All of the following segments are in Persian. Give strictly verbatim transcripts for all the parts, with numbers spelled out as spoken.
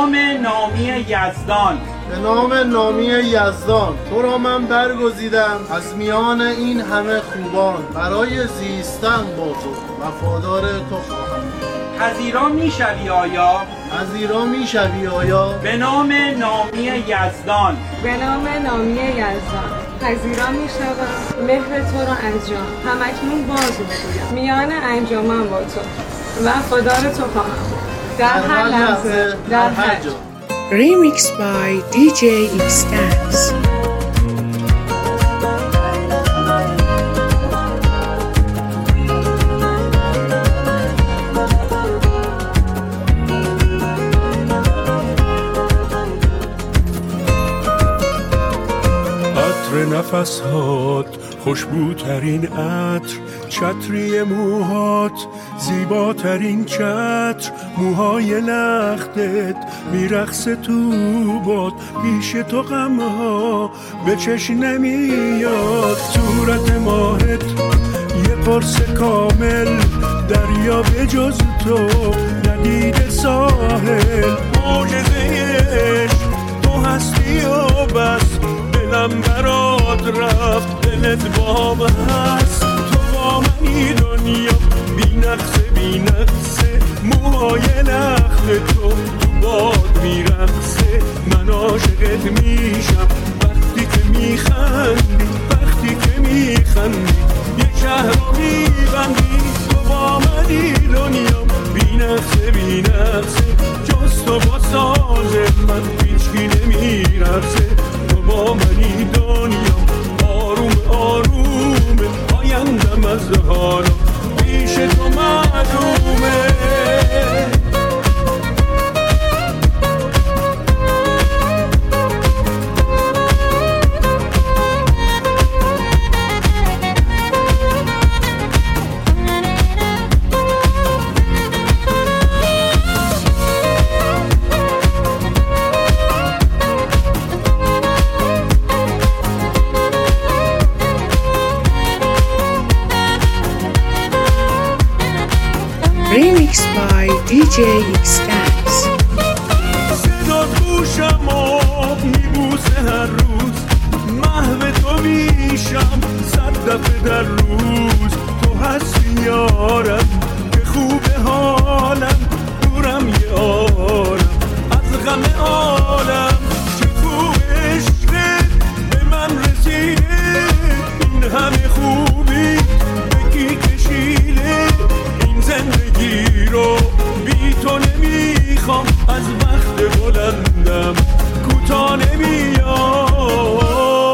نام نامی یزدان، به نام نامی یزدان تو را من برگزیدم از میان این همه خوبان، برای زیستن با تو وفادار تو خواهم. پذیرا میشوی آیا؟ پذیرا میشوی آیا؟ به نام نامی یزدان، به نام نامی یزدان پذیرا میشوم مهر تو را از جان همکنون باز میگویم، میان انجمن با تو وفادار تو خواهم در هر لحظه در هر جا. Remix by دی جی Xtans. عطر نفسهات خوشبوترین عطر، چتری موهات زیباترین چتر، موهای لختت میرقصه تو باد، پیش تو غمها به چشم نمیاد، صورت ماهت یه قرص کامل، دریا به جز تو ندید ساحل، معجزه عشق تو هستی و بس، دلم برات رفت دلت بام هست، تو با منی دنیا بی نقصه بی نقصه، موهای لخت تو تو باد میرقصه، من عاشقت میشم وقتی که میخندی، وقتی که میخندی یه شهر رو میبندی، تو با منی دنیا بی نقصه بی نقصه، جز تو با ساز من هیچکی نمیرقصه، تو با منی دنیا آروم آرومه، آیندم از حالا پیش تو معلومه. Remix by دی جی Xtans. صدا گوشم و میبوسه هر روز، محو تو میشم صد دفعه در روز، تو هستی یارم که خوب حالم، دورم یه آرم از غم عالم، چه خوب عشقت به من رسیده، این همه خوبی به کی کشیده، این زندگی رو بی تو نمیخوام، از وقت بلندم کوتاه نمیام،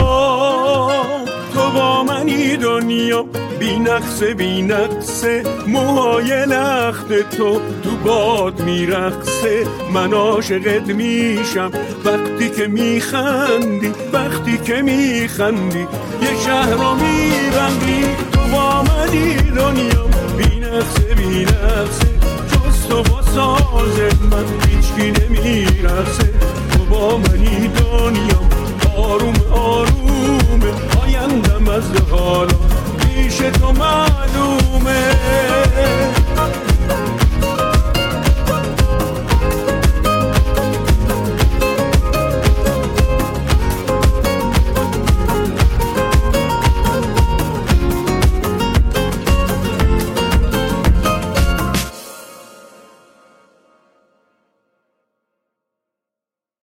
تو با منی دنیا بی نقصه بی نقصه، موهای لخت تو تو باد میرقصه، من عاشقت میشم وقتی که میخندی، وقتی که میخندی یه شهر رو میبندی، تو با منی دنیا بی نقصه بی نقصه، جز تو با ساز من هیچکی نمیرقصه،